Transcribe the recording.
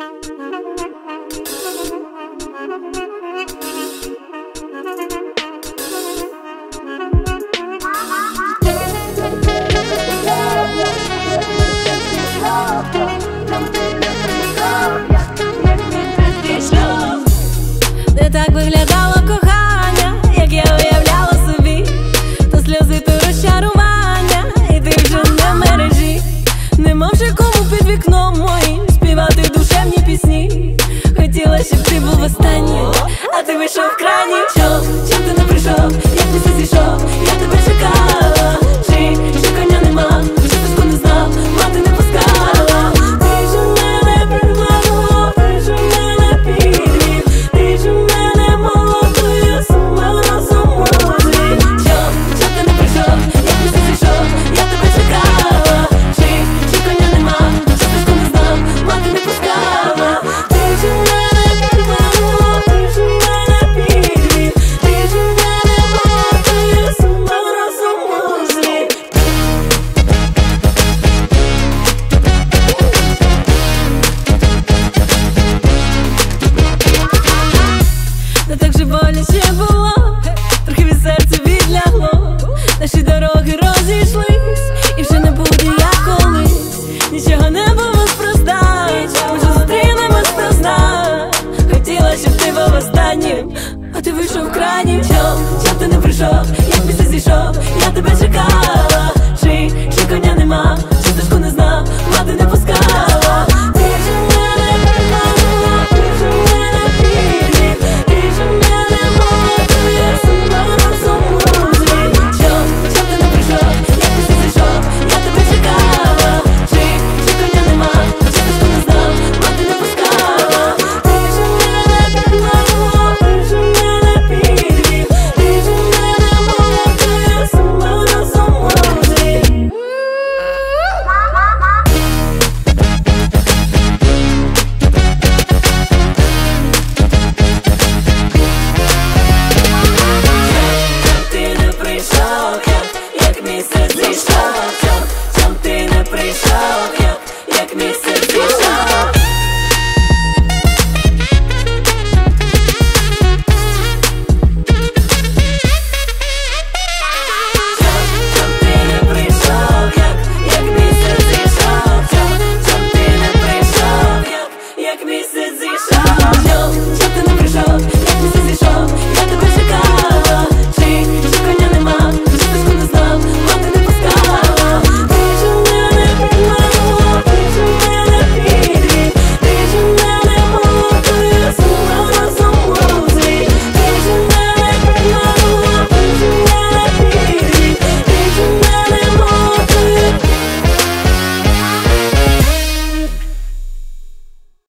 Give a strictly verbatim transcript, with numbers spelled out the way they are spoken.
Не так виглядало кохання, як я уявляла собі. То сльози, то розчарування, і ти вже не в мережі. Не мав же кому під вікном моїм співати душевні пісні. Хотіла, щоб ти був останній, а ти вийшов крайній.